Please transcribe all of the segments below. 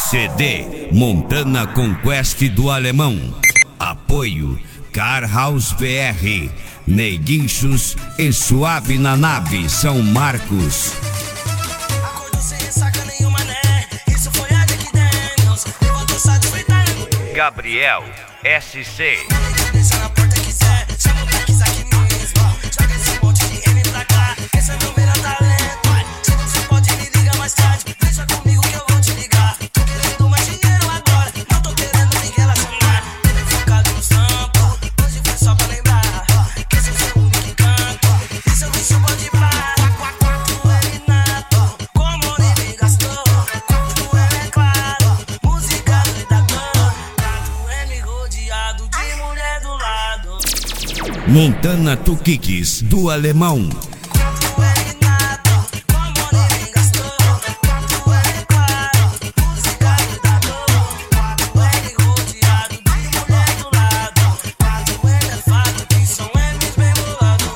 CD Montana Conquest do Alemão. Apoio Car House BR, Neguinchos e Suave na Nave, São Marcos. Acordou sem ressaca nenhuma, né? Isso foi a Jack Daniels. Levantou satisfeita. Gabriel SC. Deixa na porta quiser. Chama o Bex aqui mesmo. Joga esse monte de M pra cá. Esse é meu melhor talento. Se você pode, me liga mais tarde. Deixa comigo que eu vou te ligar. Tô querendo mais dinheiro agora. Não tô querendo me relacionar. Ele focado no sampo. Hoje foi só pra lembrar que esse é o seu único canto. E seu bicho pode parar. Tu é inato, como ele gastou. Tu é claro, música da cor. Tu é me rodeado de mulher do lado. Montana Tukikis do Alemão. Tu é inato, como ele gastou. Tu é claro, música da dor. Tu é me rodeado de mulher do lado. Tu é fato que são eles bem bolado.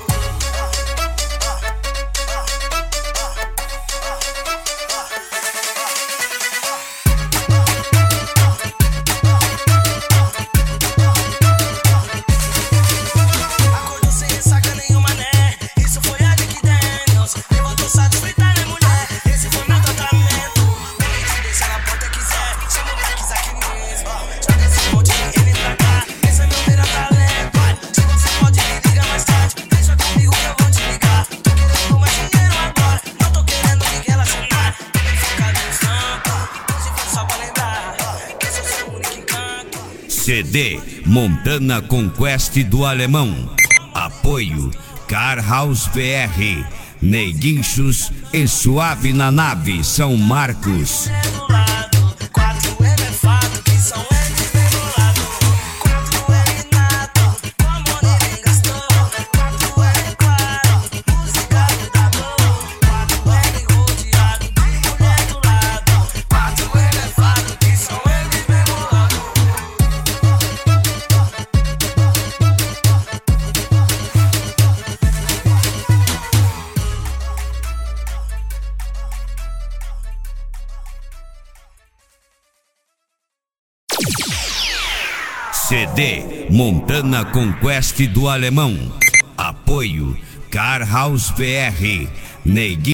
Acordou sem ressaca nenhuma, né? Isso foi a Jack Daniels. Levantou satisfeita, né, mulher? Esse foi meu tratamento. Ninguém te deixa na porta quiser. Chama o Bex aqui mesmo. Joga esse monte de M pra cá. Esse é meu melhor talento. Se você pode, me liga mais tarde. Deixa comigo que eu vou te ligar. Tô querendo mais dinheiro agora. Não tô querendo me relacionar. Ele focado no sampo. Hoje foi só pra lembrar que esse é o seu único encanto. CD Montana Conquest do Alemão. Apoio Car House BR, Neguinchos e Suave na Nave, São Marcos. Do lado, 4M é fato que são eles bem bolado. 4M inato, como ninguém gastou. 4M claro, música da dor. 4M rodeado de mulher do lado. 4M é fato que são eles bem bolado. CD Montana Conquest do Alemão. Apoio Car House BR, Neguinchos.